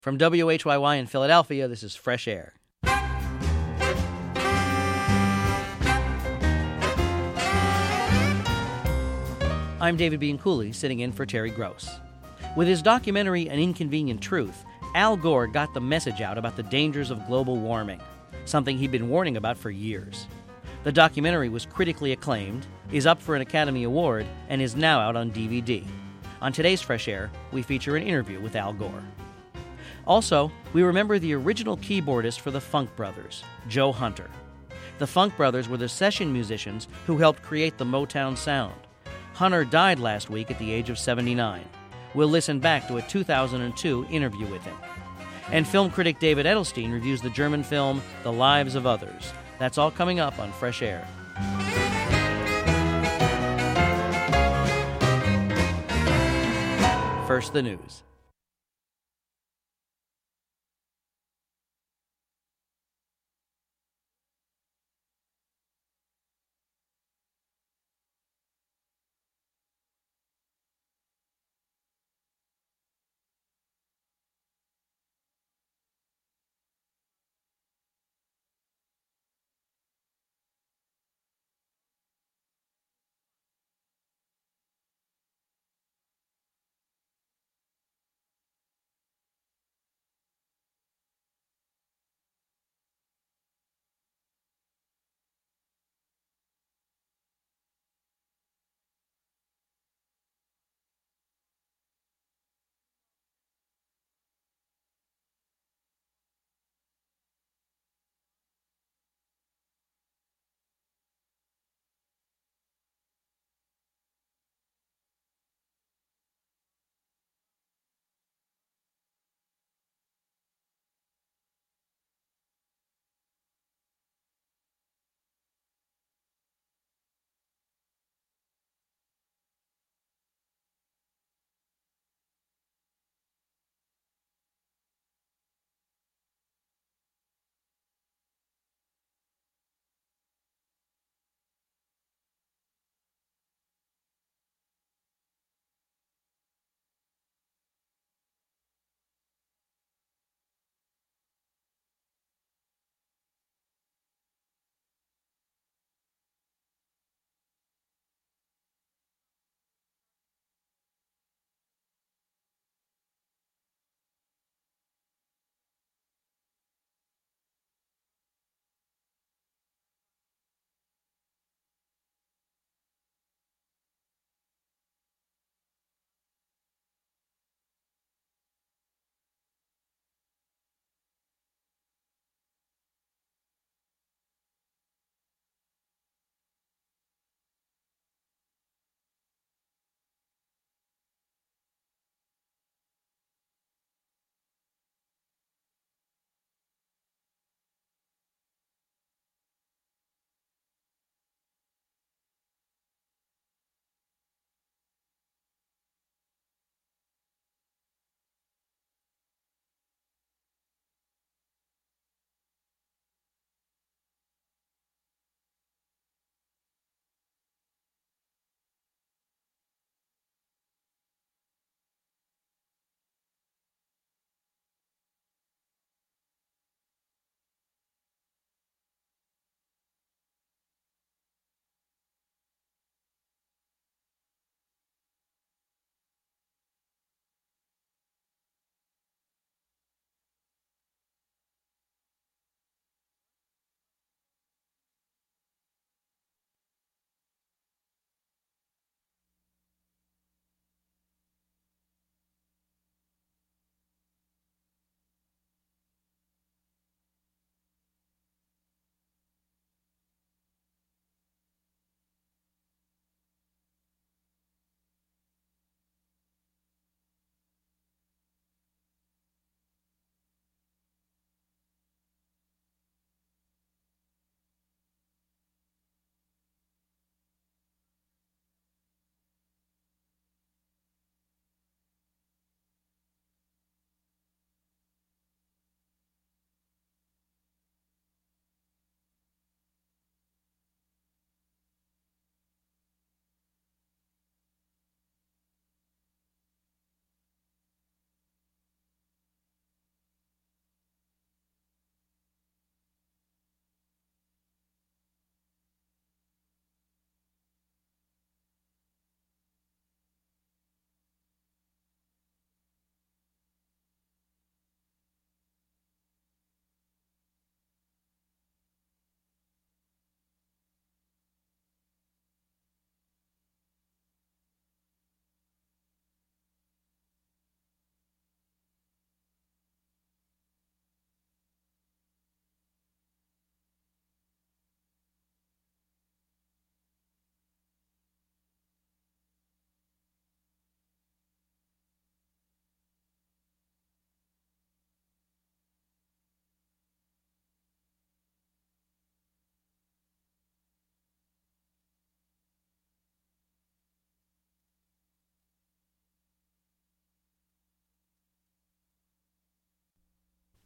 From WHYY in Philadelphia, this is Fresh Air. I'm David Bianculli, sitting in for Terry Gross. With his documentary An Inconvenient Truth, Al Gore got the message out about the dangers of global warming, something he'd been warning about for years. The documentary was critically acclaimed, is up for an Academy Award, and is now out on DVD. On today's Fresh Air, we feature an interview with Al Gore. Also, we remember the original keyboardist for the Funk Brothers, Joe Hunter. The Funk Brothers were the session musicians who helped create the Motown sound. Hunter died last week at the age of 79. We'll listen back to a 2002 interview with him. And film critic David Edelstein reviews the German film The Lives of Others. That's all coming up on Fresh Air. First, the news.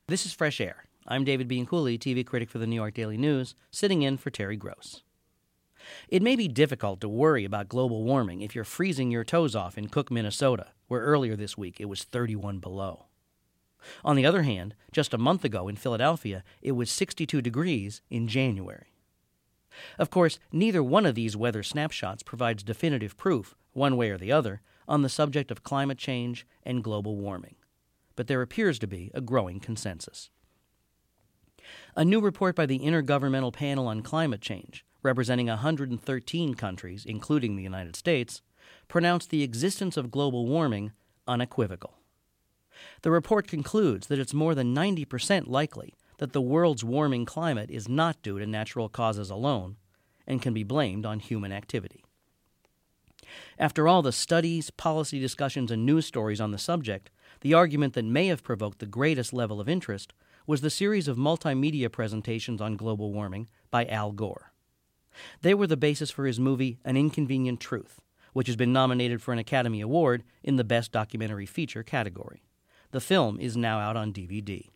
This is Fresh Air. I'm David Bianculli, TV critic for the New York Daily News, sitting in for Terry Gross. It may be difficult to worry about global warming if you're freezing your toes off in Cook, Minnesota, where earlier this week it was 31 below. On the other hand, just a month ago in Philadelphia, it was 62 degrees in January. Of course, neither one of these weather snapshots provides definitive proof, one way or the other, on the subject of climate change and global warming. But there appears to be a growing consensus. A new report by the Intergovernmental Panel on Climate Change, representing 113 countries, including the United States, pronounced the existence of global warming unequivocal. The report concludes that it's more than 90% likely that the world's warming climate is not due to natural causes alone and can be blamed on human activity. After all the studies, policy discussions, and news stories on the subject, the argument that may have provoked the greatest level of interest was the series of multimedia presentations on global warming by Al Gore. They were the basis for his movie An Inconvenient Truth, which has been nominated for an Academy Award in the Best Documentary Feature category. The film is now out on DVD.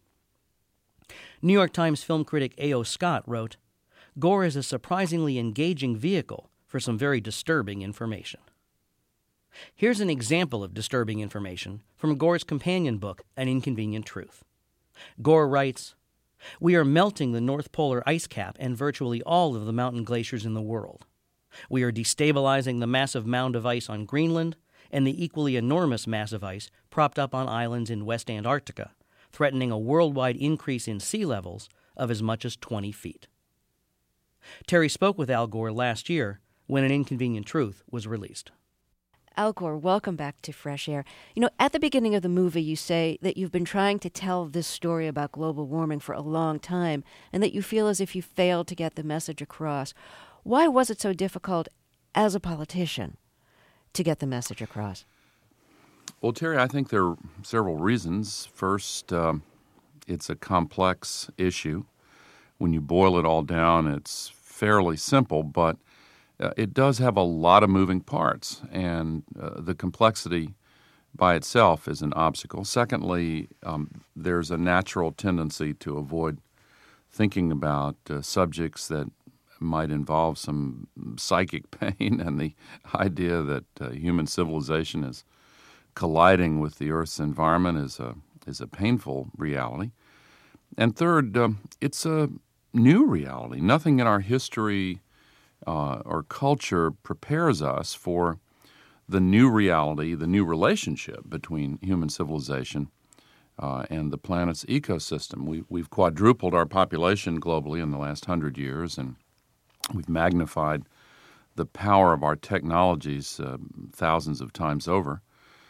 New York Times film critic A.O. Scott wrote, "Gore is a surprisingly engaging vehicle for some very disturbing information." Here's an example of disturbing information from Gore's companion book, An Inconvenient Truth. Gore writes, "We are melting the North Polar ice cap and virtually all of the mountain glaciers in the world. We are destabilizing the massive mound of ice on Greenland and the equally enormous mass of ice propped up on islands in West Antarctica, threatening a worldwide increase in sea levels of as much as 20 feet. Terry spoke with Al Gore last year when An Inconvenient Truth was released. Al Gore, welcome back to Fresh Air. You know, at the beginning of the movie, you say that you've been trying to tell this story about global warming for a long time and that you feel as if you failed to get the message across. Why was it so difficult as a politician to get the message across? Well, Terry, I think there are several reasons. First, it's a complex issue. When you boil it all down, it's fairly simple, but it does have a lot of moving parts, and the complexity by itself is an obstacle. Secondly, there's a natural tendency to avoid thinking about subjects that might involve some psychic pain, and the idea that human civilization is colliding with the Earth's environment is a painful reality. And third, it's a new reality. Nothing in our history or culture prepares us for the new reality, the new relationship between human civilization and the planet's ecosystem. We've quadrupled our population globally in the last 100 years, and we've magnified the power of our technologies thousands of times over.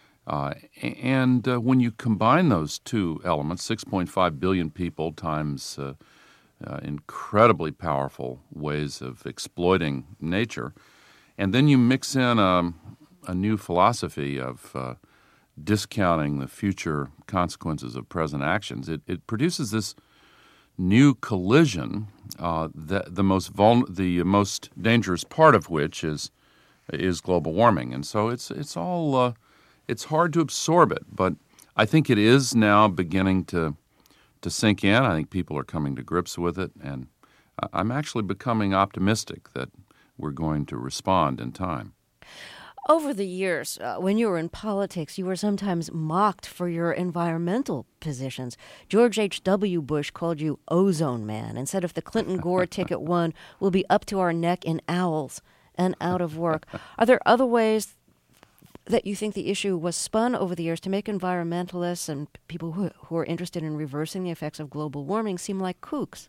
And when you combine those two elements, 6.5 billion people times incredibly powerful ways of exploiting nature, and then you mix in a new philosophy of discounting the future consequences of present actions, it produces this new collision, the most dangerous part of which is global warming. And so it's all it's hard to absorb it, but I think it is now beginning to sink in. I think people are coming to grips with it, and I'm actually becoming optimistic that we're going to respond in time. Over the years, when you were in politics, you were sometimes mocked for your environmental positions. George H.W. Bush called you Ozone Man and said if the Clinton-Gore ticket won, we'll be up to our neck in owls and out of work. Are there other ways that you think the issue was spun over the years to make environmentalists and people who are interested in reversing the effects of global warming seem like kooks?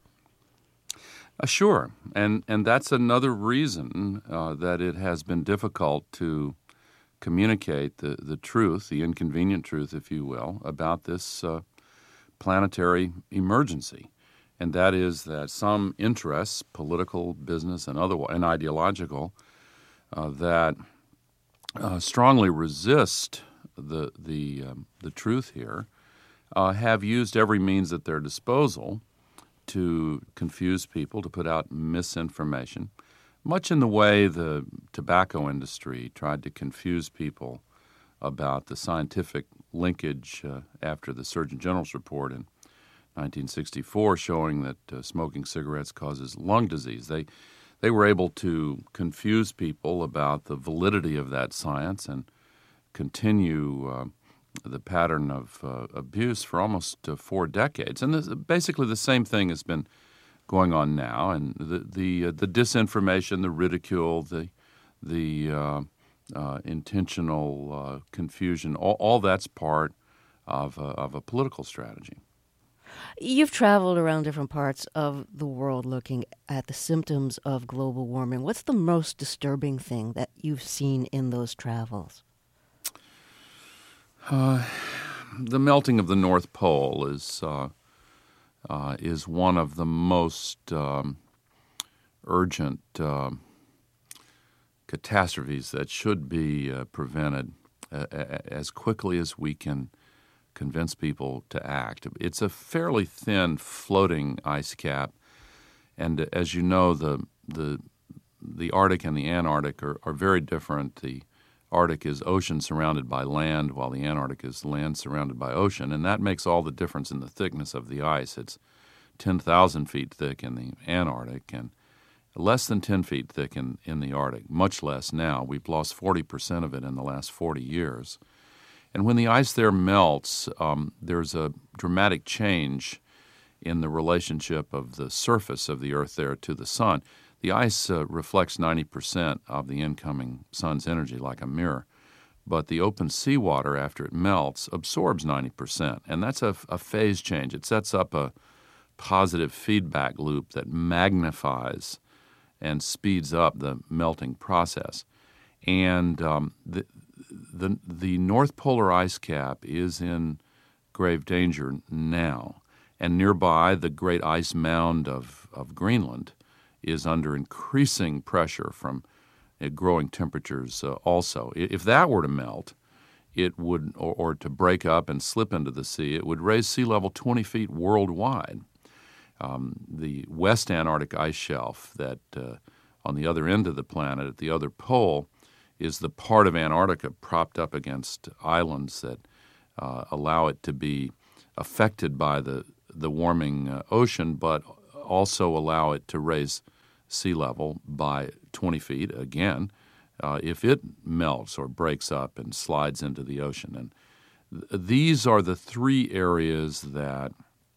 Sure, and that's another reason that it has been difficult to communicate the truth, the inconvenient truth, if you will, about this planetary emergency. And that is that some interests, political, business, and ideological, that strongly resist the truth here, have used every means at their disposal to confuse people, to put out misinformation, much in the way the tobacco industry tried to confuse people about the scientific linkage after the Surgeon General's report in 1964 showing that smoking cigarettes causes lung disease. They were able to confuse people about the validity of that science and continue the pattern of abuse for almost 4 decades. And basically the same thing has been going on now. And the disinformation, the ridicule, the intentional confusion, all that's part of a political strategy. You've traveled around different parts of the world looking at the symptoms of global warming. What's the most disturbing thing that you've seen in those travels? The melting of the North Pole is one of the most urgent catastrophes that should be prevented as quickly as we can convince people to act. It's a fairly thin floating ice cap, and as you know, the Arctic and the Antarctic are very different. The Arctic is ocean surrounded by land, while the Antarctic is land surrounded by ocean, and that makes all the difference in the thickness of the ice. It's 10,000 feet thick in the Antarctic and less than 10 feet thick in the Arctic, much less now. We've lost 40% of it in the last 40 years. And when the ice there melts, there's a dramatic change in the relationship of the surface of the Earth there to the sun. The ice reflects 90% of the incoming sun's energy like a mirror, but the open seawater, after it melts, absorbs 90%, and that's a phase change. It sets up a positive feedback loop that magnifies and speeds up the melting process. And the North Polar ice cap is in grave danger now, and nearby the great ice mound of Greenland is under increasing pressure from growing temperatures also. If that were to melt, it would, or to break up and slip into the sea, it would raise sea level 20 feet worldwide. The West Antarctic ice shelf that on the other end of the planet, at the other pole, is the part of Antarctica propped up against islands that allow it to be affected by the warming ocean, but also allow it to raise sea level by 20 feet again if it melts or breaks up and slides into the ocean. And these are the 3 areas that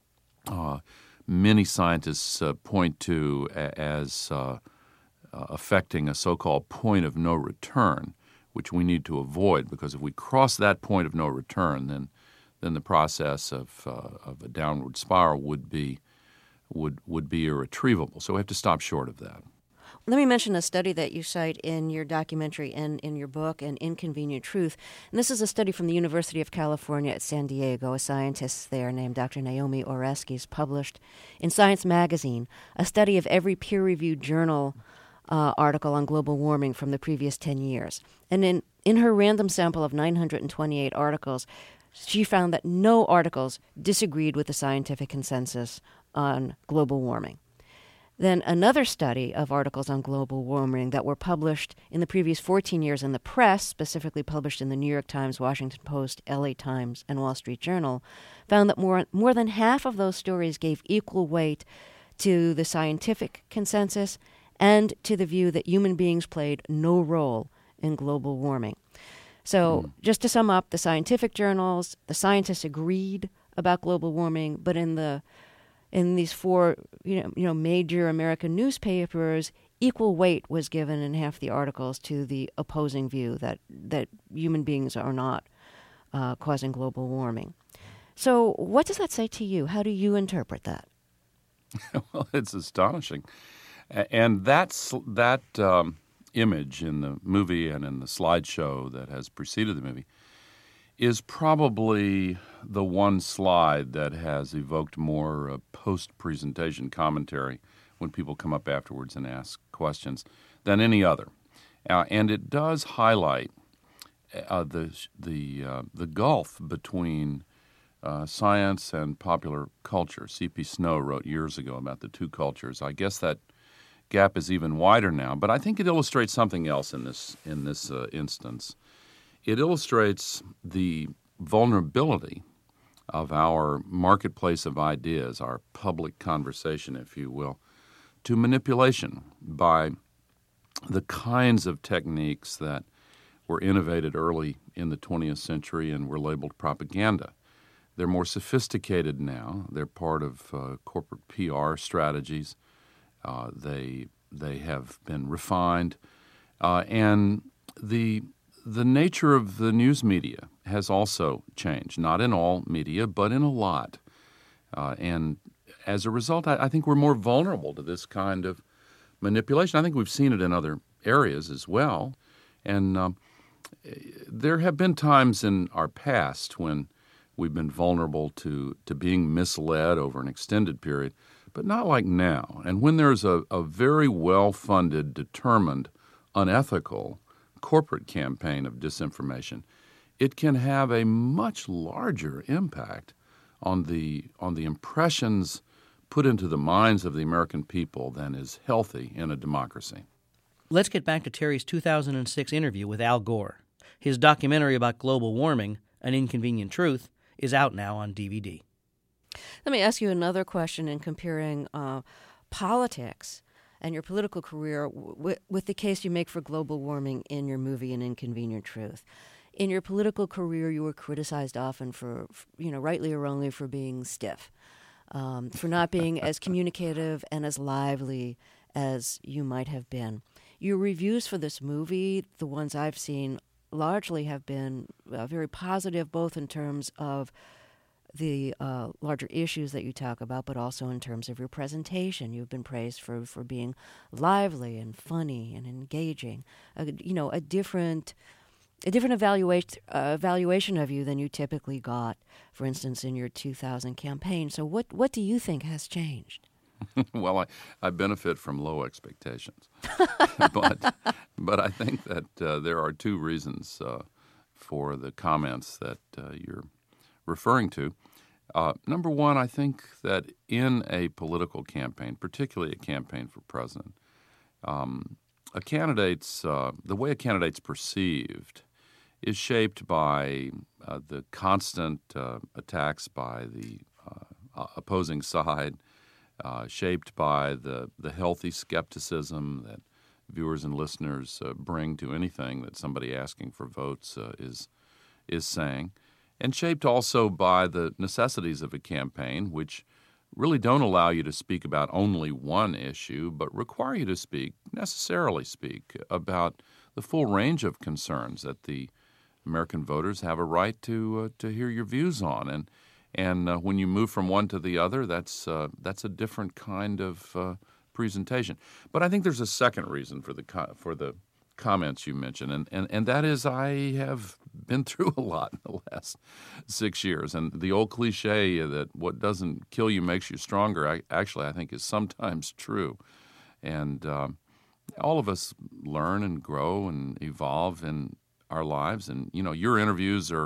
many scientists point to as affecting a so-called point of no return, which we need to avoid, because if we cross that point of no return, then the process of a downward spiral would be irretrievable. So we have to stop short of that. Let me mention a study that you cite in your documentary and in your book, An Inconvenient Truth. And this is a study from the University of California at San Diego. A scientist there named Dr. Naomi Oreskes published in Science Magazine a study of every peer-reviewed journal article on global warming from the previous 10 years. And in her random sample of 928 articles, she found that no articles disagreed with the scientific consensus on global warming. Then another study of articles on global warming that were published in the previous 14 years in the press, specifically published in the New York Times, Washington Post, LA Times, and Wall Street Journal, found that more than half of those stories gave equal weight to the scientific consensus and to the view that human beings played no role in global warming. So just to sum up, the scientific journals, the scientists agreed about global warming, but in these 4 major American newspapers, equal weight was given in half the articles to the opposing view that human beings are not causing global warming. So what does that say to you? How do you interpret that? Well, it's astonishing. And that image in the movie and in the slideshow that has preceded the movie is probably the one slide that has evoked more post-presentation commentary when people come up afterwards and ask questions than any other. And it does highlight the gulf between science and popular culture. C.P. Snow wrote years ago about the 2 cultures. I guess that gap is even wider now, but I think it illustrates something else in this instance. It illustrates the vulnerability of our marketplace of ideas, our public conversation, if you will, to manipulation by the kinds of techniques that were innovated early in the 20th century and were labeled propaganda. They're more sophisticated now. They're part of corporate PR strategies. They have been refined, and the nature of the news media has also changed. Not in all media, but in a lot. And as a result, I think we're more vulnerable to this kind of manipulation. I think we've seen it in other areas as well. And there have been times in our past when we've been vulnerable to being misled over an extended period, but not like now. And when there's a very well-funded, determined, unethical corporate campaign of disinformation, it can have a much larger impact on the impressions put into the minds of the American people than is healthy in a democracy. Let's get back to Terry's 2006 interview with Al Gore. His documentary about global warming, An Inconvenient Truth, is out now on DVD. Let me ask you another question in comparing politics and your political career with the case you make for global warming in your movie An Inconvenient Truth. In your political career, you were criticized often for rightly or wrongly, for being stiff, for not being as communicative and as lively as you might have been. Your reviews for this movie, the ones I've seen, largely have been very positive, both in terms of the larger issues that you talk about, but also in terms of your presentation. You've been praised for being lively and funny and engaging. A different evaluation of you than you typically got, for instance, in your 2000 campaign. So what do you think has changed? Well, I benefit from low expectations, but I think that there are two reasons for the comments that you're referring to. Number one, I think that in a political campaign, particularly a campaign for president, the way a candidate's perceived is shaped by the constant attacks by the opposing side, shaped by the healthy skepticism that viewers and listeners bring to anything that somebody asking for votes is saying, and shaped also by the necessities of a campaign, which really don't allow you to speak about only one issue, but require you to necessarily speak about the full range of concerns that the American voters have a right to hear your views on. And when you move from one to the other, that's a different kind of presentation. But I think there's a second reason for the comments you mentioned, and that is I have been through a lot in the last 6 years. And the old cliche that what doesn't kill you makes you stronger, I think is sometimes true. And all of us learn and grow and evolve in our lives. And, your interviews are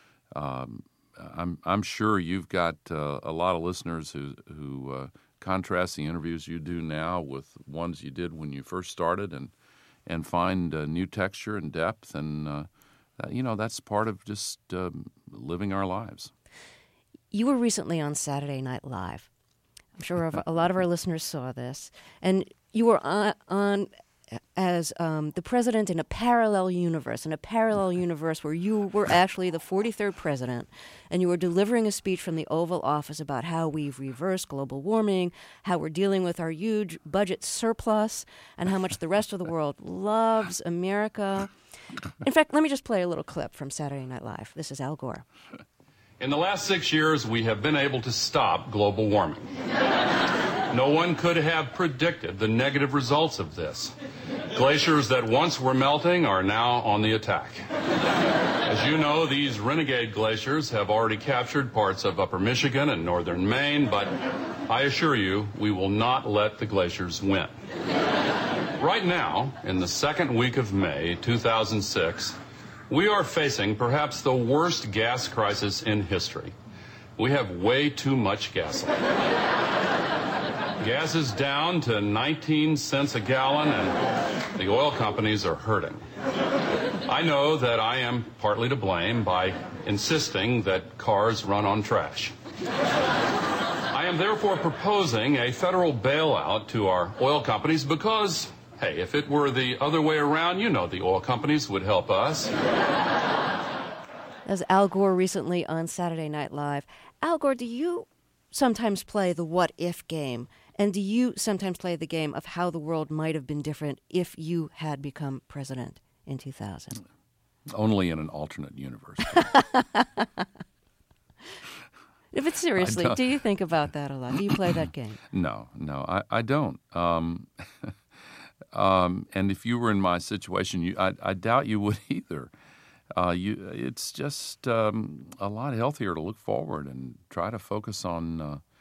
I'm sure you've got a lot of listeners who contrast the interviews you do now with ones you did when you first started and find new texture and depth. And, that's part of just living our lives. You were recently on Saturday Night Live. I'm sure a lot of our listeners saw this. And you were on as the president in a parallel universe where you were actually the 43rd president, and you were delivering a speech from the Oval Office about how we've reversed global warming, how we're dealing with our huge budget surplus, and how much the rest of the world loves America. In fact, let me just play a little clip from Saturday Night Live. This is Al Gore. In the last 6 years, we have been able to stop global warming. No one could have predicted the negative results of this. Glaciers that once were melting are now on the attack. As you know, these renegade glaciers have already captured parts of upper Michigan and northern Maine, but I assure you, we will not let the glaciers win. Right now, in the second week of May 2006, we are facing perhaps the worst gas crisis in history. We have way too much gasoline. Gas is down to 19 cents a gallon, and the oil companies are hurting. I know that I am partly to blame by insisting that cars run on trash. I am therefore proposing a federal bailout to our oil companies because, hey, if it were the other way around, you know the oil companies would help us. As Al Gore recently on Saturday Night Live. Al Gore, do you sometimes play the what-if game? And do you sometimes play the game of how the world might have been different if you had become president in 2000? Only in an alternate universe. But seriously, do you think about that a lot? Do you play that game? No, I don't. And if you were in my situation, I doubt you would either. It's just a lot healthier to look forward and try to focus on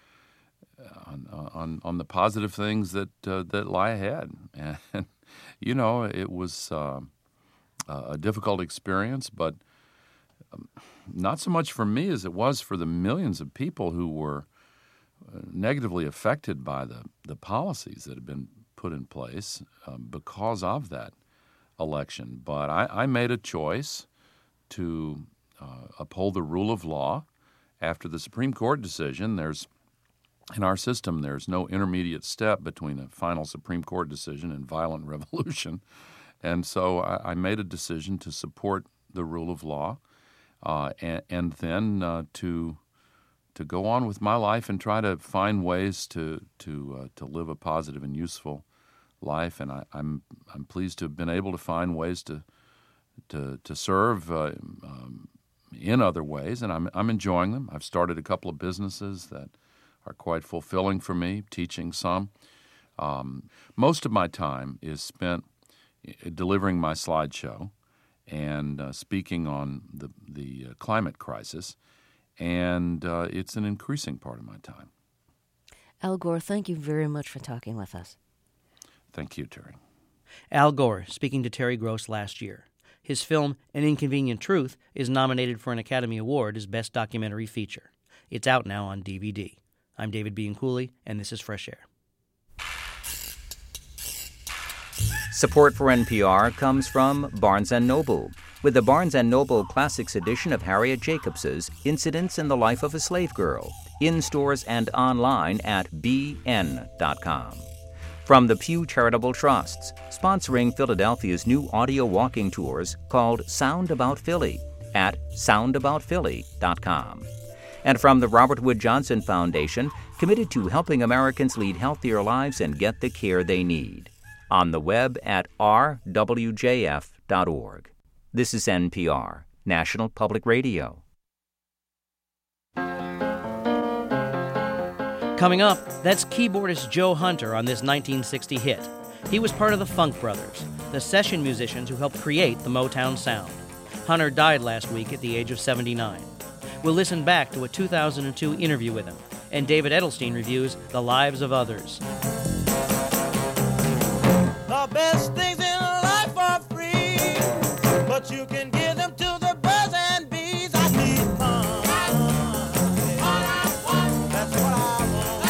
the positive things that lie ahead. And it was a difficult experience, but not so much for me as it was for the millions of people who were negatively affected by the policies that had been put in place because of that election. But I made a choice to uphold the rule of law. After the Supreme Court decision, in our system, there's no intermediate step between a final Supreme Court decision and violent revolution. And so I made a decision to support the rule of law and then to go on with my life and try to find ways to live a positive and useful life. And I'm pleased to have been able to find ways to serve in other ways, and I'm enjoying them. I've started a couple of businesses that are quite fulfilling for me, teaching some. Most of my time is spent delivering my slideshow and speaking on the climate crisis, and it's an increasing part of my time. Al Gore, thank you very much for talking with us. Thank you, Terry. Al Gore speaking to Terry Gross last year. His film, An Inconvenient Truth, is nominated for an Academy Award as Best Documentary Feature. It's out now on DVD. I'm David Bianculli, and this is Fresh Air. Support for NPR comes from Barnes & Noble, with the Barnes & Noble Classics edition of Harriet Jacobs's Incidents in the Life of a Slave Girl, in stores and online at bn.com. From the Pew Charitable Trusts, sponsoring Philadelphia's new audio walking tours called Sound About Philly at soundaboutphilly.com. And from the Robert Wood Johnson Foundation, committed to helping Americans lead healthier lives and get the care they need. On the web at rwjf.org. This is NPR, National Public Radio. Coming up, that's keyboardist Joe Hunter on this 1960 hit. He was part of the Funk Brothers, the session musicians who helped create the Motown sound. Hunter died last week at the age of 79. We'll listen back to a 2002 interview with him, and David Edelstein reviews The Lives of Others. The best things in life are free, but you can give them to the birds and bees. I need fun. That's what I want.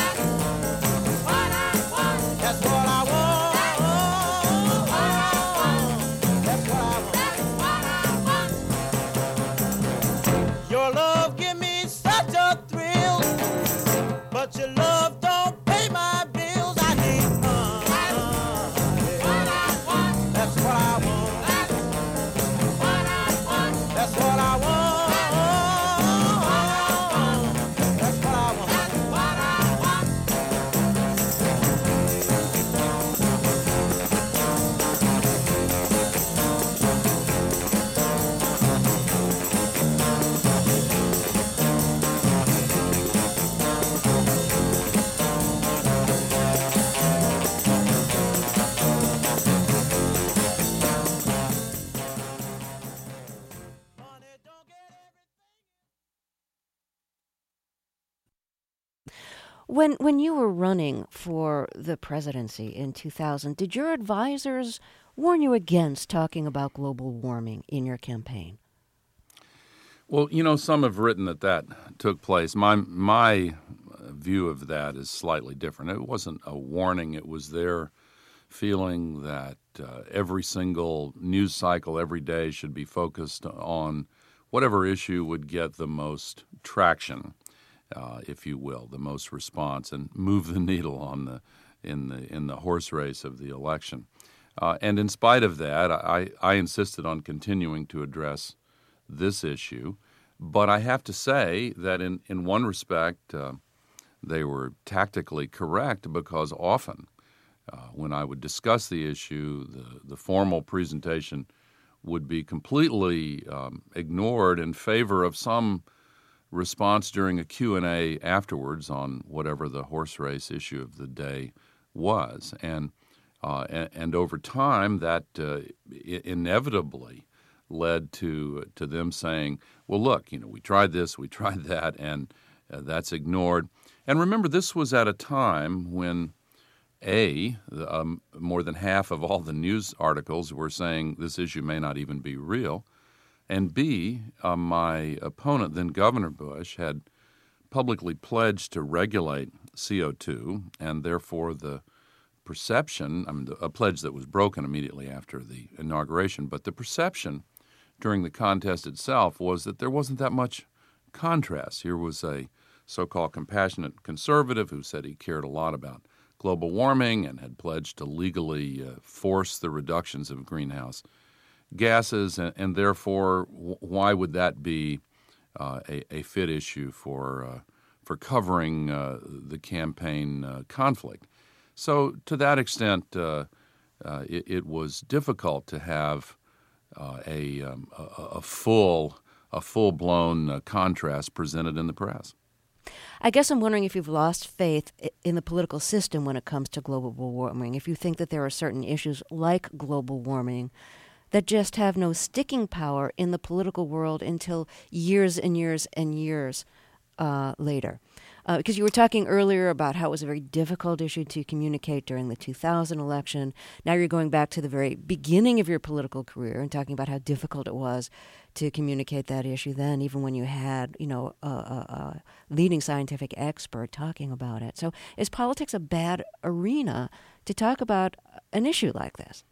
That's what I want. That's what I want. Your love give me such a thrill, but your love don't pay my bills. I need fun. That's what I want. That's what I want. That's what I want. When you were running for the presidency in 2000, did your advisors warn you against talking about global warming in your campaign? Well, some have written that took place. My view of that is slightly different. It wasn't a warning. It was their feeling that every single news cycle every day should be focused on whatever issue would get the most traction, if you will, the most response, and move the needle on in the horse race of the election. And in spite of that, I insisted on continuing to address this issue. But I have to say that in one respect, they were tactically correct, because often when I would discuss the issue, the formal presentation would be completely ignored in favor of some response during a Q&A afterwards on whatever the horse race issue of the day was. And over time, that inevitably led to them saying, well, look, we tried this, we tried that, and that's ignored. And remember, this was at a time when, more than half of all the news articles were saying this issue may not even be real, and B, my opponent, then Governor Bush, had publicly pledged to regulate CO2, and therefore the perception, a pledge that was broken immediately after the inauguration, but the perception during the contest itself was that there wasn't that much contrast. Here was a so-called compassionate conservative who said he cared a lot about global warming and had pledged to legally force the reductions of greenhouse gases, and therefore, why would that be a fit issue for covering the campaign conflict? So, to that extent, it was difficult to have a full-blown contrast presented in the press. I guess I'm wondering if you've lost faith in the political system when it comes to global warming, if you think that there are certain issues like global warming that just have no sticking power in the political world until years and years and years later. Because you were talking earlier about how it was a very difficult issue to communicate during the 2000 election. Now you're going back to the very beginning of your political career and talking about how difficult it was to communicate that issue then, even when you had, a leading scientific expert talking about it. So is politics a bad arena to talk about an issue like this?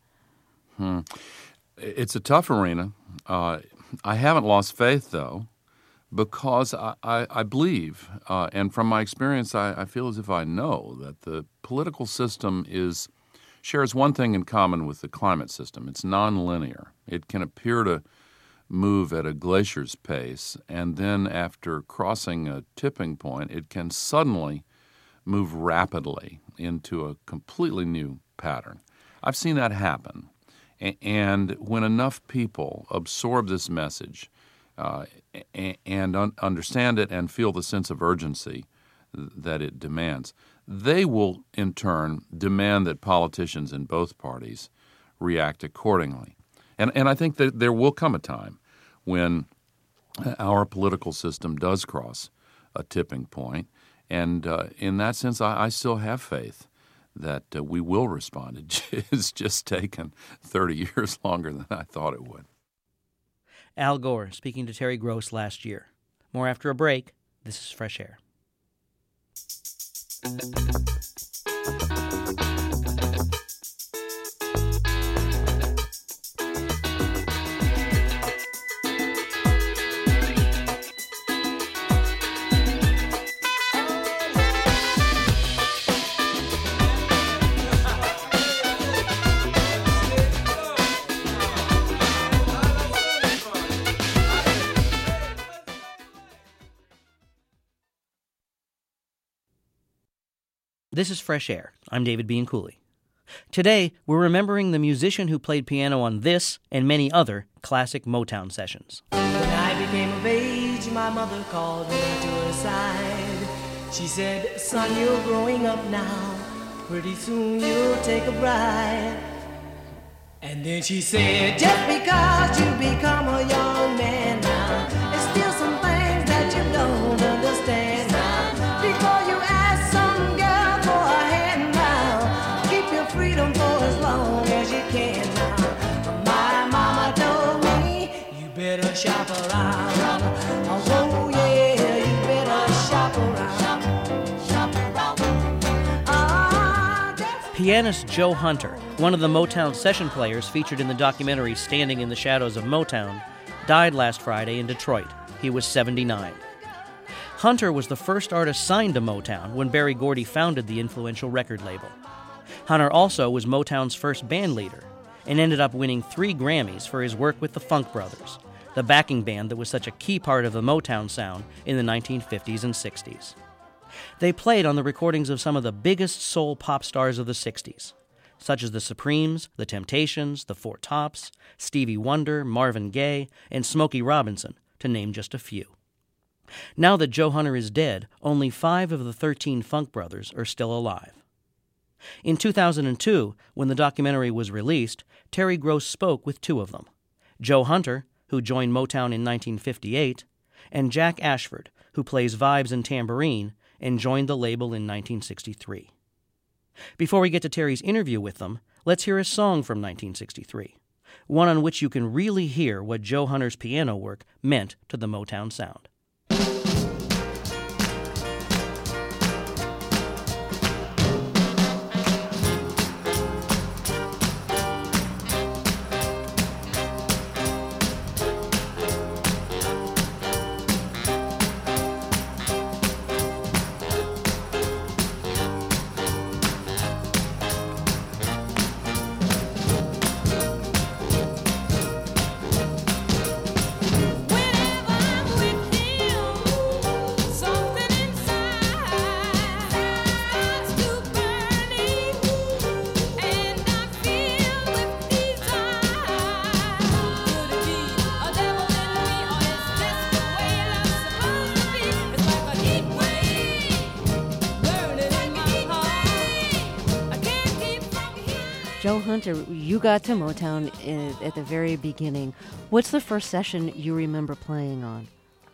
It's a tough arena. I haven't lost faith, though, because I believe, and from my experience, I feel as if I know that the political system shares one thing in common with the climate system. It's nonlinear. It can appear to move at a glacier's pace, and then after crossing a tipping point, it can suddenly move rapidly into a completely new pattern. I've seen that happen. And when enough people absorb this message and understand it and feel the sense of urgency that it demands, they will in turn demand that politicians in both parties react accordingly. And I think that there will come a time when our political system does cross a tipping point. And in that sense, I still have faith that we will respond. It's just taken 30 years longer than I thought it would. Al Gore speaking to Terry Gross last year. More after a break. This is Fresh Air. This is Fresh Air. I'm David Bean Cooley. Today, we're remembering the musician who played piano on this and many other classic Motown sessions. When I became of age, my mother called me to her side. She said, son, you're growing up now. Pretty soon you'll take a bride. And then she said, just because you become a young man now, there's still some things that you don't understand now. Before you ask some girl for a hand now, keep your freedom for as long as you can now. My mama told me, you better shop around. Oh yeah, you better shop around. Shop around. Pianist Joe Hunter, one of the Motown session players featured in the documentary Standing in the Shadows of Motown, died last Friday in Detroit. He was 79. Hunter was the first artist signed to Motown when Berry Gordy founded the influential record label. Hunter also was Motown's first band leader and ended up winning 3 Grammys for his work with the Funk Brothers, the backing band that was such a key part of the Motown sound in the 1950s and 60s. They played on the recordings of some of the biggest soul pop stars of the 60s, such as the Supremes, the Temptations, the Four Tops, Stevie Wonder, Marvin Gaye, and Smokey Robinson, to name just a few. Now that Joe Hunter is dead, only 5 of the 13 Funk Brothers are still alive. In 2002, when the documentary was released, Terry Gross spoke with 2 of them, Joe Hunter, who joined Motown in 1958, and Jack Ashford, who plays vibes and tambourine and joined the label in 1963. Before we get to Terry's interview with them, let's hear a song from 1963, one on which you can really hear what Joe Hunter's piano work meant to the Motown sound. Joe Hunter, you got to Motown at the very beginning. What's the first session you remember playing on?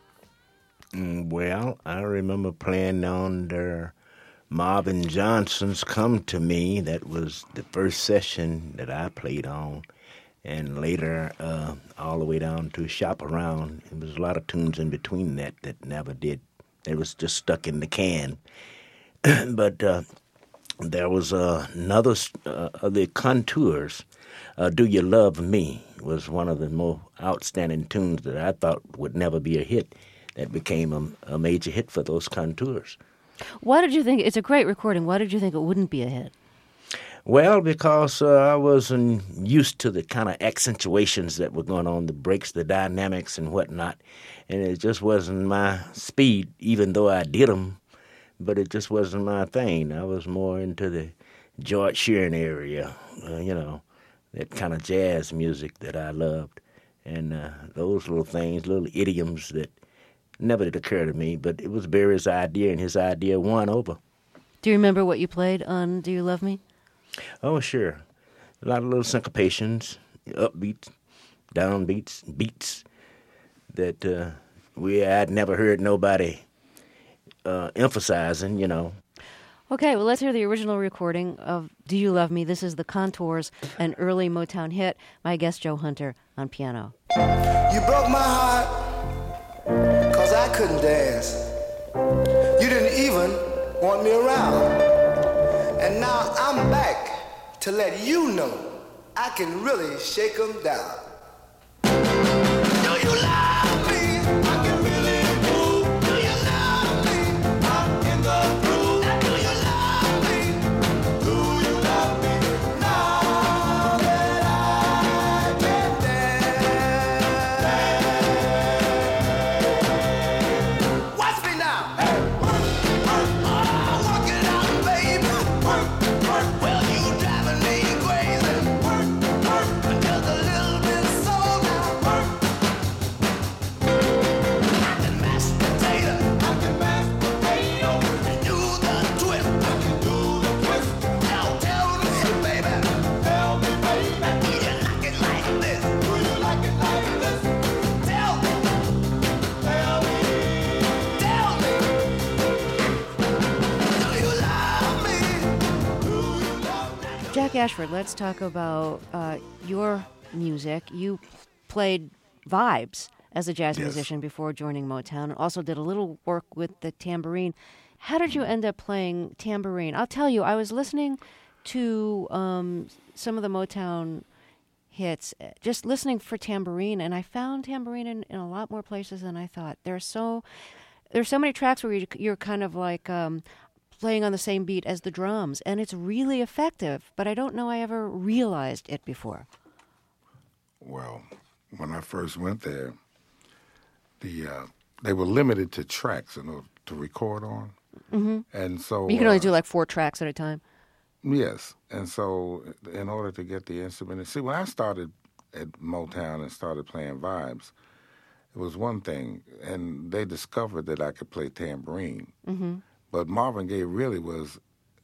Well, I remember playing on their Marvin Johnson's Come to Me. That was the first session that I played on. And later, all the way down to Shop Around. There was a lot of tunes in between that never did. It was just stuck in the can. But there was another of the Contours. Do You Love Me was one of the more outstanding tunes that I thought would never be a hit. That became a major hit for those Contours. Why did you think, it's a great recording, why did you think it wouldn't be a hit? Well, because I wasn't used to the kind of accentuations that were going on, the breaks, the dynamics and whatnot. And it just wasn't my speed, even though I did them. But it just wasn't my thing. I was more into the George Shearing area, that kind of jazz music that I loved. And those little things, little idioms that never did occur to me. But it was Barry's idea, and his idea won over. Do you remember what you played on Do You Love Me? Oh, sure. A lot of little syncopations, upbeats, downbeats, beats that I'd never heard nobody emphasizing, Okay, well, let's hear the original recording of Do You Love Me? This is the Contours, an early Motown hit. My guest, Joe Hunter, on piano. You broke my heart, 'cause I couldn't dance. You didn't even want me around. And now I'm back to let you know I can really shake 'em down. Do you love me? I can really move. Do you love me? I'm in the groove. Do you love me? Do you love me? Now that I can dance. Watch me now. Hey, work it out, baby. Work. Well, you driving me crazy. Work. Just a little bit soul now. Work. I can mash potato. And do the twist. Now tell me, baby. Do you like it like this? Tell me. Do you love me? Jack Ashford, let's talk about your music. You played vibes as a jazz musician before joining Motown, and also did a little work with the tambourine. How did you end up playing tambourine? I'll tell you, I was listening to some of the Motown hits, just listening for tambourine, and I found tambourine in a lot more places than I thought. There's so many tracks where you're kind of like playing on the same beat as the drums, and it's really effective, but I don't know I ever realized it before. Well, when I first went there, they were limited to tracks to record on. Mm-hmm. And so you can only do like 4 tracks at a time. Yes, and so in order to get the instrument, see, when I started at Motown and started playing vibes, it was one thing, and they discovered that I could play tambourine. Mm-hmm. But Marvin Gaye really was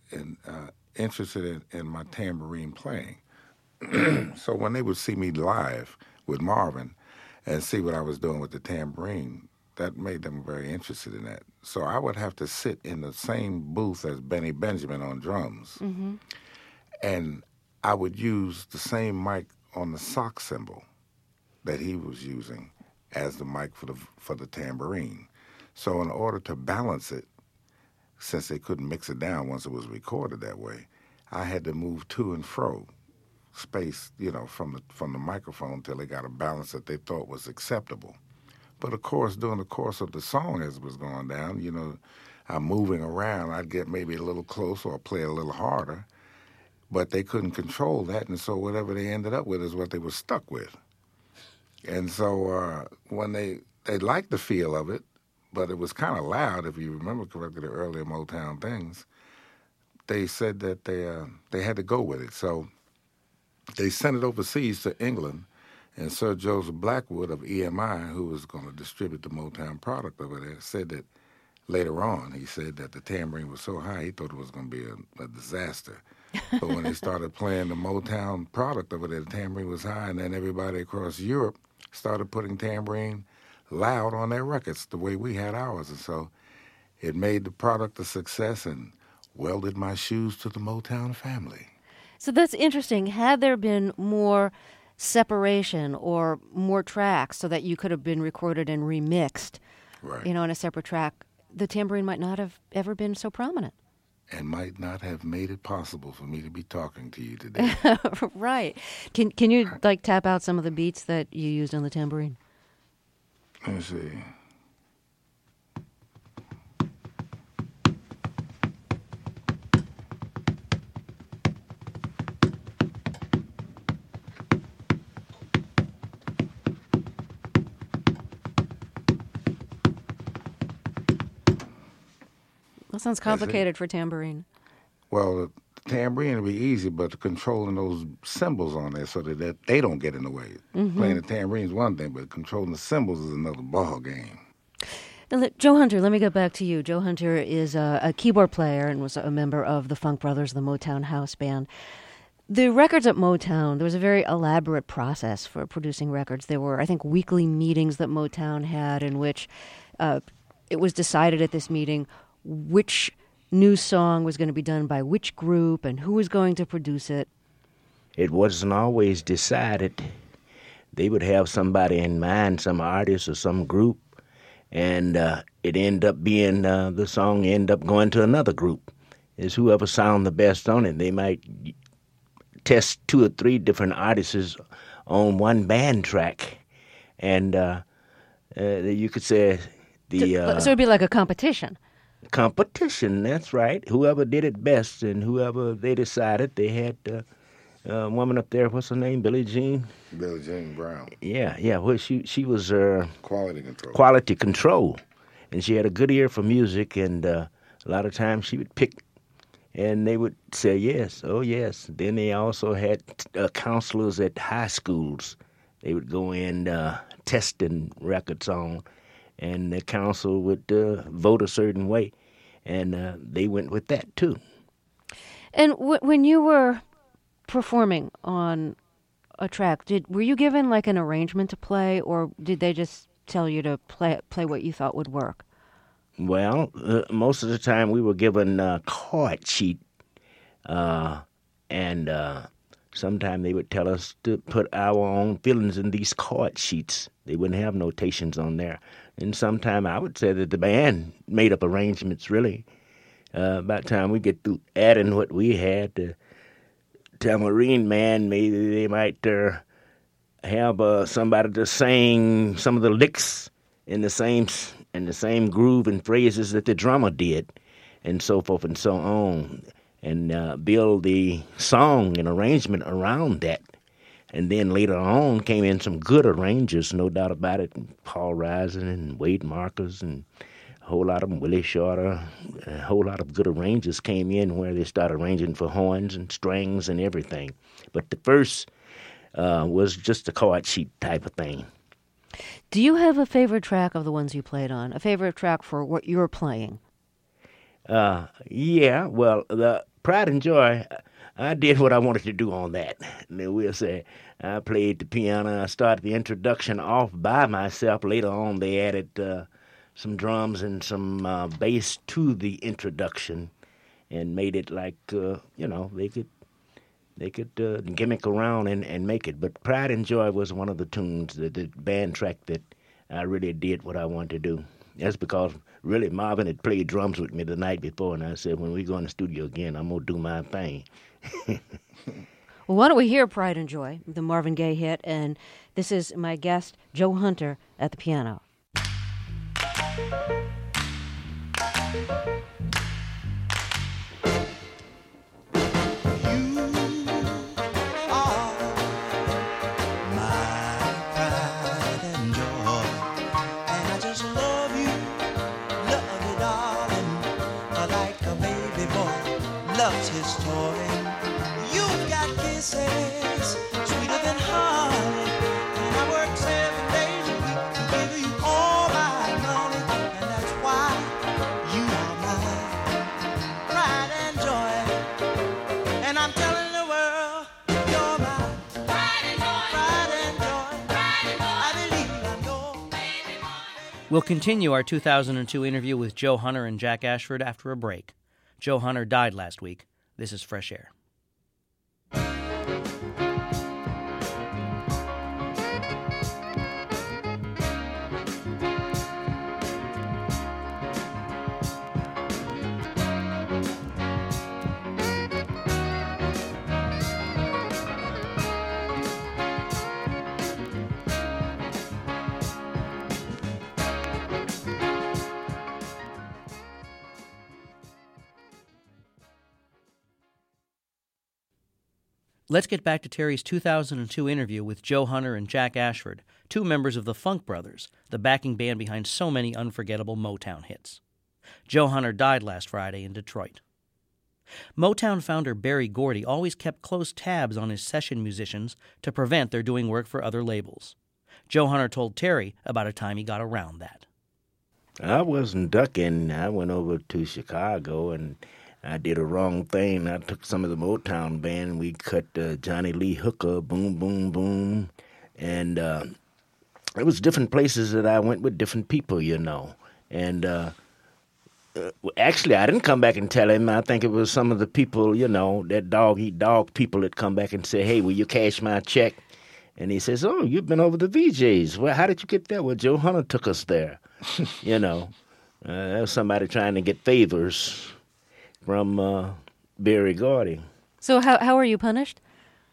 interested in my tambourine playing. So when they would see me live with Marvin and see what I was doing with the tambourine, that made them very interested in that. So I would have to sit in the same booth as Benny Benjamin on drums. Mm-hmm. And I would use the same mic on the sock cymbal that he was using as the mic for the tambourine. So in order to balance it, since they couldn't mix it down once it was recorded that way, I had to move to and fro space, from the microphone till they got a balance that they thought was acceptable. But of course, during the course of the song as it was going down, I'm moving around. I'd get maybe a little closer or play a little harder, but they couldn't control that, and so whatever they ended up with is what they were stuck with. And so when they liked the feel of it, but it was kind of loud, if you remember correctly, the earlier Motown things, they said that they had to go with it. So they sent it overseas to England, and Sir Joseph Blackwood of EMI, who was going to distribute the Motown product over there, said that later on, he said that the tambourine was so high, he thought it was going to be a disaster. But when they started playing the Motown product over there, the tambourine was high, and then everybody across Europe started putting tambourine loud on their records the way we had ours. And so it made the product a success and welded my shoes to the Motown family. So that's interesting. Had there been more separation or more tracks so that you could have been recorded and remixed, right, in a separate track, the tambourine might not have ever been so prominent. And might not have made it possible for me to be talking to you today. Right. Can you tap out some of the beats that you used on the tambourine? Let me see. That sounds complicated for tambourine. Well, the tambourine would be easy, but controlling those cymbals on there so that they don't get in the way. Mm-hmm. Playing the tambourine is one thing, but controlling the cymbals is another ball game. Now, Joe Hunter, let me get back to you. Joe Hunter is a keyboard player and was a member of the Funk Brothers, the Motown house band. The records at Motown, there was a very elaborate process for producing records. There were, I think, weekly meetings that Motown had in which it was decided at this meeting which new song was going to be done by which group and who was going to produce it. It wasn't always decided. They would have somebody in mind, some artist or some group, and it ended up being the song ended up going to another group. It's whoever sound the best on it. They might test 2 or 3 different artists on one band track, and you could say so it'd be like a competition. Competition, that's right. Whoever did it best, and whoever they decided, they had a woman up there, what's her name, Billie Jean Brown. Yeah. Well, she was quality control, and she had a good ear for music, and a lot of times she would pick, and they would say yes, oh yes. Then they also had counselors at high schools. They would go in testing records on, and the council would vote a certain way, and they went with that too. And when you were performing on a track, were you given like an arrangement to play, or did they just tell you to play what you thought would work? Well, most of the time we were given a chord sheet, and sometimes they would tell us to put our own feelings in these chord sheets. They wouldn't have notations on there. And sometimes I would say that the band made up arrangements, really. By the time we get through adding what we had, tambourine man, maybe they might have somebody to sing some of the licks in the same groove and phrases that the drummer did, and so forth and so on, and build the song and arrangement around that. And then later on came in some good arrangers, no doubt about it, Paul Rising and Wade Marcus and a whole lot of them, Willie Shorter, a whole lot of good arrangers came in where they started arranging for horns and strings and everything. But the first was just a chord sheet type of thing. Do you have a favorite track of the ones you played on? A favorite track for what you're playing? Yeah, well, the Pride and Joy, I did what I wanted to do on that. We'll say I played the piano. I started the introduction off by myself. Later on, they added some drums and some bass to the introduction and made it like, they could gimmick around and make it. But Pride and Joy was one of the tunes, the band track that I really did what I wanted to do. That's because really Marvin had played drums with me the night before, and I said, when we go in the studio again, I'm going to do my thing. Well, why don't we hear Pride and Joy, the Marvin Gaye hit, and this is my guest, Joe Hunter, at the piano. His toy. You've got kisses sweeter than honey, and I work 7 days a week to give you all my money, and that's why you are my pride and joy. And I'm telling the world, you're my pride and joy, pride and joy, pride and joy. I believe I'm your baby. We'll continue our 2002 interview with Joe Hunter and Jack Ashford after a break. Joe Hunter died last week. This is Fresh Air. Let's get back to Terry's 2002 interview with Joe Hunter and Jack Ashford, two members of the Funk Brothers, the backing band behind so many unforgettable Motown hits. Joe Hunter died last Friday in Detroit. Motown founder Berry Gordy always kept close tabs on his session musicians to prevent their doing work for other labels. Joe Hunter told Terry about a time he got around that. I wasn't ducking. I went over to Chicago and I did a wrong thing. I took some of the Motown band. We cut Johnny Lee Hooker, Boom, Boom, Boom. And it was different places that I went with different people, you know. And actually, I didn't come back and tell him. I think it was some of the people, you know, that dog-eat-dog people that come back and say, hey, will you cash my check? And he says, oh, you've been over the VJs. Well, how did you get there? Well, Joe Hunter took us there, you know. That was somebody trying to get favors from Berry Gordy. So how were you punished?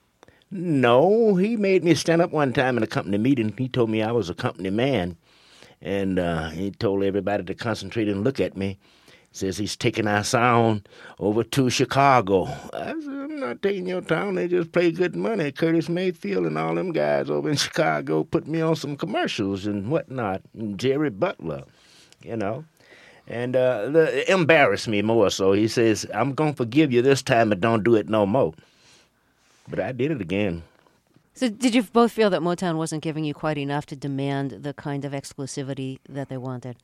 No, he made me stand up one time in a company meeting. He told me I was a company man, and he told everybody to concentrate and look at me. Says he's taking our sound over to Chicago. I said, I'm not taking your town. They just pay good money. Curtis Mayfield and all them guys over in Chicago put me on some commercials and whatnot, and Jerry Butler, you know. And embarrassed me more so. He says, I'm going to forgive you this time, but don't do it no more. But I did it again. So did you both feel that Motown wasn't giving you quite enough to demand the kind of exclusivity that they wanted?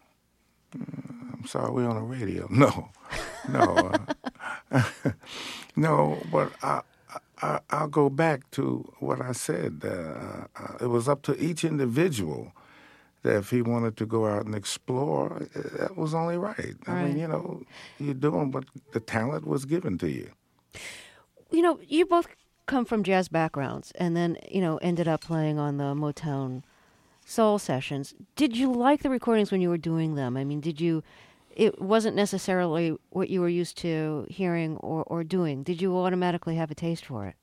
I'm sorry, we're on the radio. No. No, but I'll go back to what I said. It was up to each individual that if he wanted to go out and explore, that was only right. I mean, you know, you're doing what the talent was given to you. You know, you both come from jazz backgrounds and then, you know, ended up playing on the Motown Soul sessions. Did you like the recordings when you were doing them? I mean, did you it wasn't necessarily what you were used to hearing or doing. Did you automatically have a taste for it?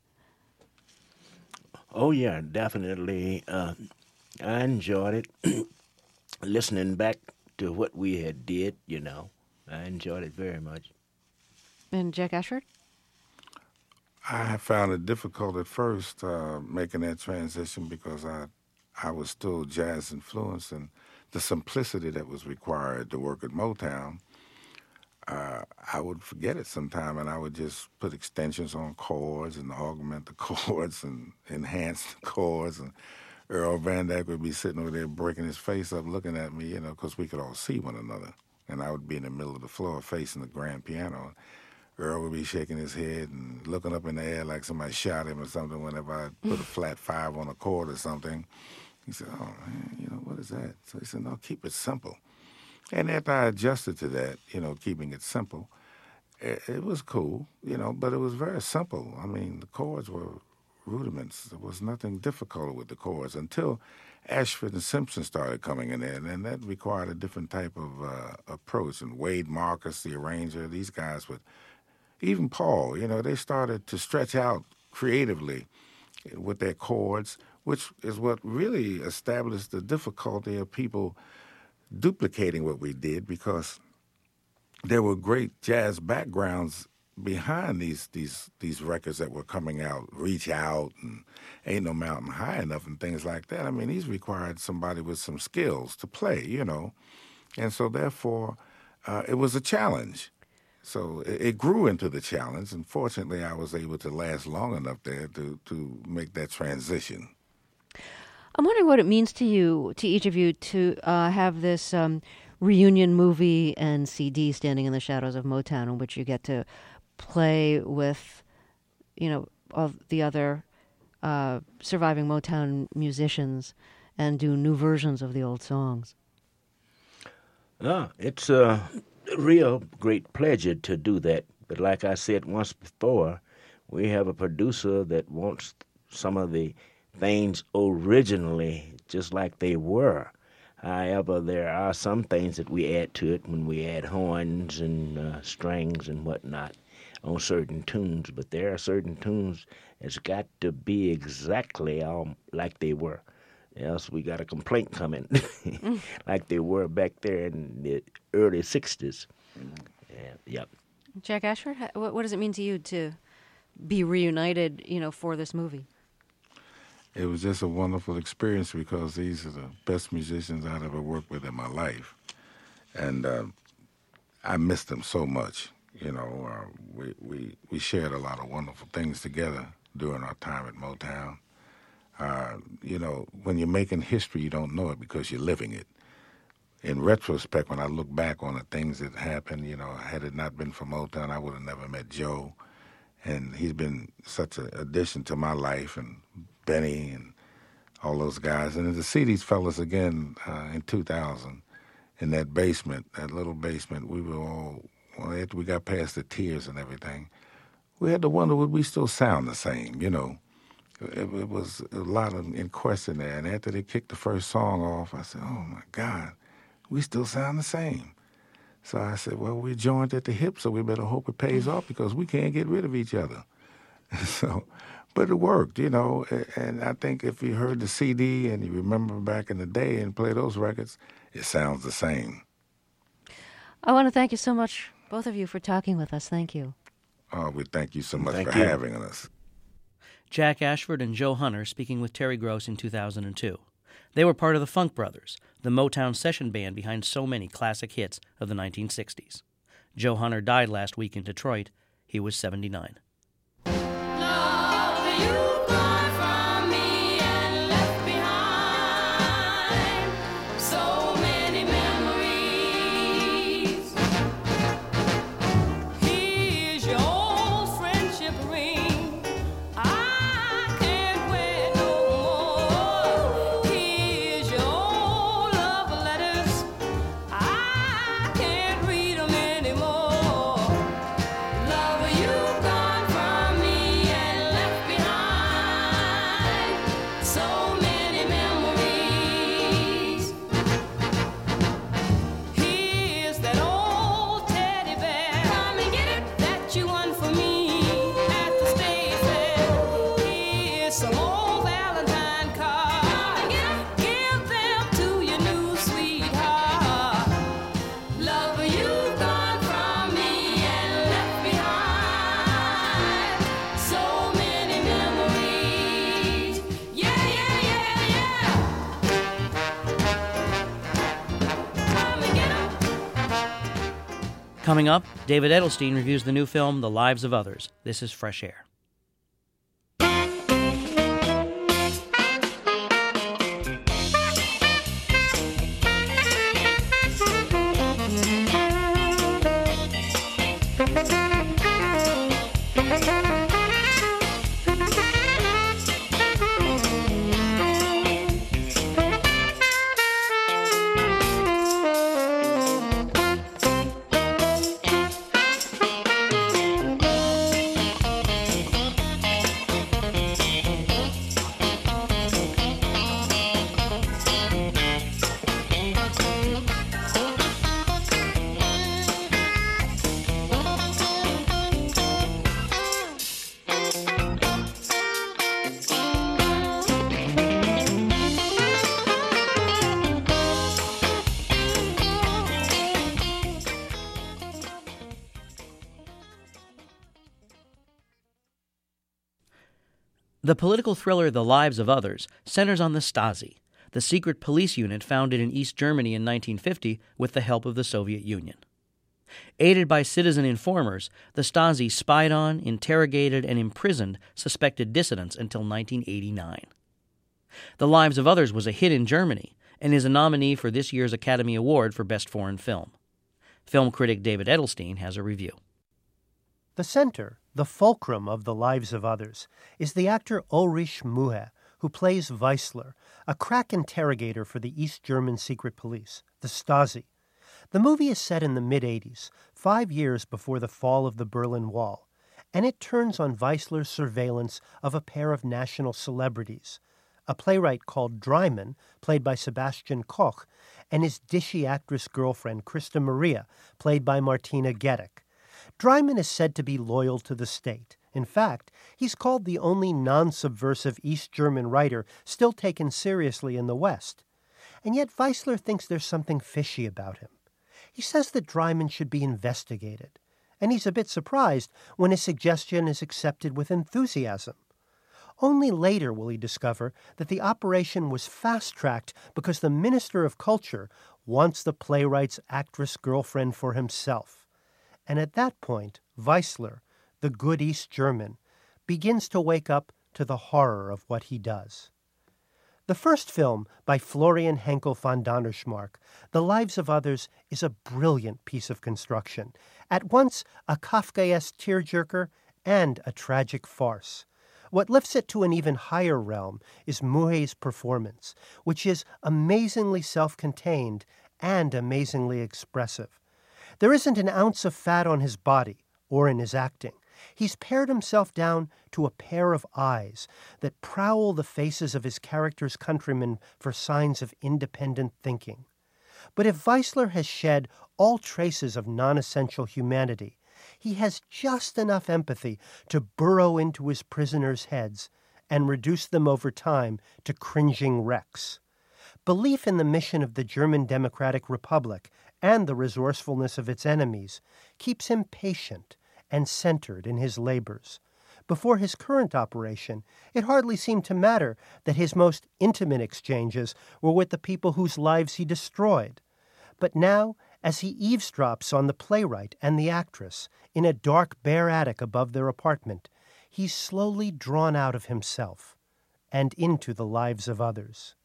Oh, yeah, definitely. I enjoyed it. Listening back to what we had did, I enjoyed it very much. And Jack Ashford? I found it difficult at first making that transition because I was still jazz influenced, and the simplicity that was required to work at Motown, I would forget it sometime, and I would just put extensions on chords and augment the chords and enhance the chords. And Earl Van Dyke would be sitting over there breaking his face up looking at me, because we could all see one another. And I would be in the middle of the floor facing the grand piano. Earl would be shaking his head and looking up in the air like somebody shot him or something whenever I put a flat 5 on a chord or something. He said, "Oh, man, what is that?" So he said, "No, keep it simple." And after I adjusted to that, keeping it simple, it was cool, but it was very simple. I mean, the chords were rudiments. There was nothing difficult with the chords until Ashford and Simpson started coming in there, and that required a different type of approach. And Wade Marcus, the arranger, these guys would, even Paul, they started to stretch out creatively with their chords, which is what really established the difficulty of people duplicating what we did, because there were great jazz backgrounds behind these records that were coming out, Reach Out and Ain't No Mountain High Enough and things like that. I mean, these required somebody with some skills to play, And so therefore, it was a challenge. So it grew into the challenge, and fortunately I was able to last long enough there to make that transition. I'm wondering what it means to you, to each of you, to have this reunion movie and CD, Standing in the Shadows of Motown, in which you get to play with, all the other surviving Motown musicians and do new versions of the old songs. It's a real great pleasure to do that. But like I said once before, we have a producer that wants some of the things originally just like they were. However, there are some things that we add to it when we add horns and strings and whatnot on certain tunes. But there are certain tunes that's got to be exactly like they were. Else we got a complaint coming, like they were back there in the early 60s. Yep. Jack Ashford, what does it mean to you to be reunited, for this movie? It was just a wonderful experience because these are the best musicians I've ever worked with in my life. And I miss them so much. We shared a lot of wonderful things together during our time at Motown. When you're making history, you don't know it because you're living it. In retrospect, when I look back on the things that happened, had it not been for Motown, I would have never met Joe. And he's been such an addition to my life, and Benny and all those guys. And to see these fellas again in 2000 in that basement, that little basement, we were all, after we got past the tears and everything, we had to wonder, would we still sound the same, It was a lot in question there. And after they kicked the first song off, I said, oh, my God, we still sound the same. So I said, well, we're joined at the hip, so we better hope it pays off because we can't get rid of each other. But it worked, and I think if you heard the CD and you remember back in the day and play those records, it sounds the same. I want to thank you so much, both of you, for talking with us. Thank you. Oh, we thank you so much for having us. Jack Ashford and Joe Hunter speaking with Terry Gross in 2002. They were part of the Funk Brothers, the Motown session band behind so many classic hits of the 1960s. Joe Hunter died last week in Detroit. He was 79. Coming up, David Edelstein reviews the new film, The Lives of Others. This is Fresh Air. The political thriller The Lives of Others centers on the Stasi, the secret police unit founded in East Germany in 1950 with the help of the Soviet Union. Aided by citizen informers, the Stasi spied on, interrogated, and imprisoned suspected dissidents until 1989. The Lives of Others was a hit in Germany and is a nominee for this year's Academy Award for Best Foreign Film. Film critic David Edelstein has a review. The center, the fulcrum of The Lives of Others, is the actor Ulrich Muhe, who plays Weissler, a crack interrogator for the East German secret police, the Stasi. The movie is set in the mid-'80s, 5 years before the fall of the Berlin Wall, and it turns on Weissler's surveillance of a pair of national celebrities, a playwright called Dreimann, played by Sebastian Koch, and his dishy actress girlfriend, Christa Maria, played by Martina Gedeck. Dreimann is said to be loyal to the state. In fact, he's called the only non-subversive East German writer still taken seriously in the West. And yet Weissler thinks there's something fishy about him. He says that Dreimann should be investigated, and he's a bit surprised when his suggestion is accepted with enthusiasm. Only later will he discover that the operation was fast-tracked because the Minister of Culture wants the playwright's actress girlfriend for himself. And at that point, Weissler, the good East German, begins to wake up to the horror of what he does. The first film, by Florian Henkel von Donnersmarck, The Lives of Others, is a brilliant piece of construction, at once a Kafkaesque tearjerker and a tragic farce. What lifts it to an even higher realm is Muhe's performance, which is amazingly self-contained and amazingly expressive. There isn't an ounce of fat on his body or in his acting. He's pared himself down to a pair of eyes that prowl the faces of his character's countrymen for signs of independent thinking. But if Weissler has shed all traces of non-essential humanity, he has just enough empathy to burrow into his prisoners' heads and reduce them over time to cringing wrecks. Belief in the mission of the German Democratic Republic and the resourcefulness of its enemies keeps him patient and centered in his labors. Before his current operation, it hardly seemed to matter that his most intimate exchanges were with the people whose lives he destroyed. But now, as he eavesdrops on the playwright and the actress in a dark, bare attic above their apartment, he's slowly drawn out of himself and into the lives of others.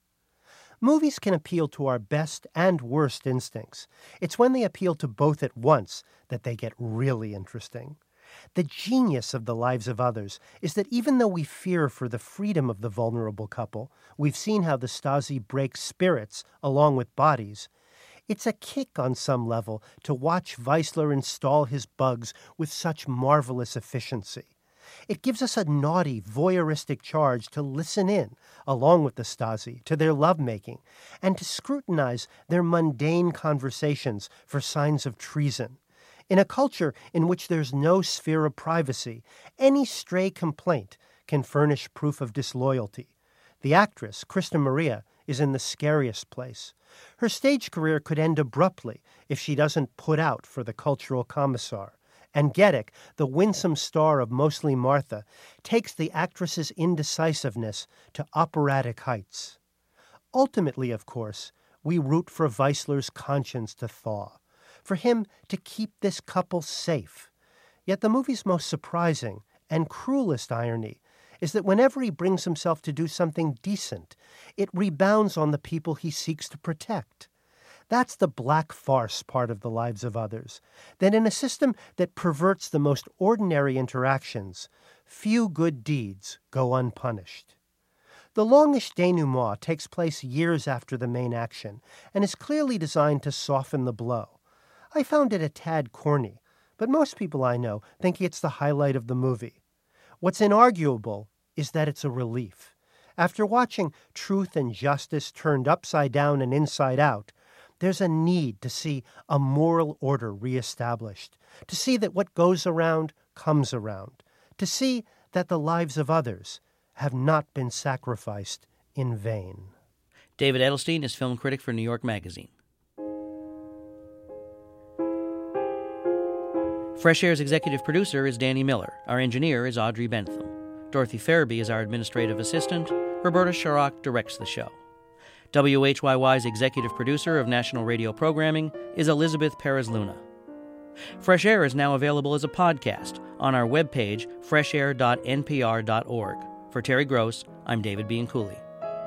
Movies can appeal to our best and worst instincts. It's when they appeal to both at once that they get really interesting. The genius of The Lives of Others is that even though we fear for the freedom of the vulnerable couple, we've seen how the Stasi breaks spirits along with bodies, it's a kick on some level to watch Weissler install his bugs with such marvelous efficiency. It gives us a naughty, voyeuristic charge to listen in, along with the Stasi, to their lovemaking, and to scrutinize their mundane conversations for signs of treason. In a culture in which there's no sphere of privacy, any stray complaint can furnish proof of disloyalty. The actress, Christa Maria, is in the scariest place. Her stage career could end abruptly if she doesn't put out for the cultural commissar. And Gedeck, the winsome star of Mostly Martha, takes the actress's indecisiveness to operatic heights. Ultimately, of course, we root for Weissler's conscience to thaw. for him to keep this couple safe. Yet the movie's most surprising and cruelest irony is that whenever he brings himself to do something decent, it rebounds on the people he seeks to protect. That's the black farce part of the lives of others, that in a system that perverts the most ordinary interactions, few good deeds go unpunished. The longish denouement takes place years after the main action and is clearly designed to soften the blow. I found it a tad corny, but most people I know think it's the highlight of the movie. What's inarguable is that it's a relief. After watching truth and justice turned upside down and inside out, there's a need to see a moral order reestablished, to see that what goes around comes around, to see that the lives of others have not been sacrificed in vain. David Edelstein is film critic for New York Magazine. Fresh Air's executive producer is Danny Miller. Our engineer is Audrey Bentham. Dorothy Farabee is our administrative assistant. Roberta Sharrock directs the show. WHYY's executive producer of national radio programming is Elizabeth Perez-Luna. Fresh Air is now available as a podcast on our webpage, freshair.npr.org. For Terry Gross, I'm David Bianculli.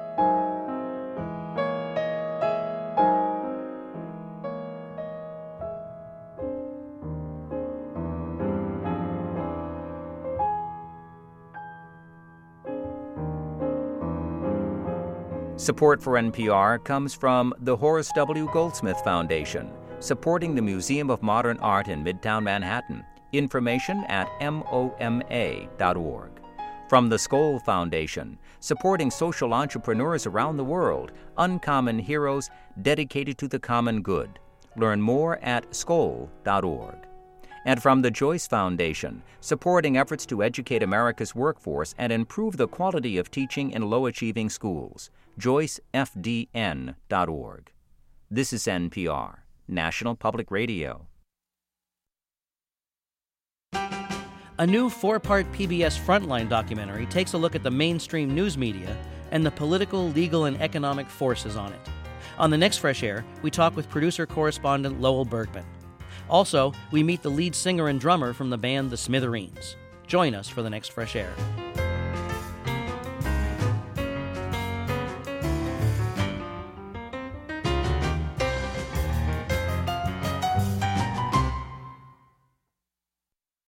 Support for NPR comes from the Horace W. Goldsmith Foundation, supporting the Museum of Modern Art in Midtown Manhattan. Information at MOMA.org. From the Skoll Foundation, supporting social entrepreneurs around the world, uncommon heroes dedicated to the common good. Learn more at skoll.org. And from the Joyce Foundation, supporting efforts to educate America's workforce and improve the quality of teaching in low-achieving schools. JoyceFDN.org. This is NPR, National Public Radio. A new 4-part PBS Frontline documentary takes a look at the mainstream news media and the political, legal, and economic forces on it. On the next Fresh Air, we talk with producer-correspondent Lowell Bergman. Also, we meet the lead singer and drummer from the band The Smithereens. Join us for the next Fresh Air.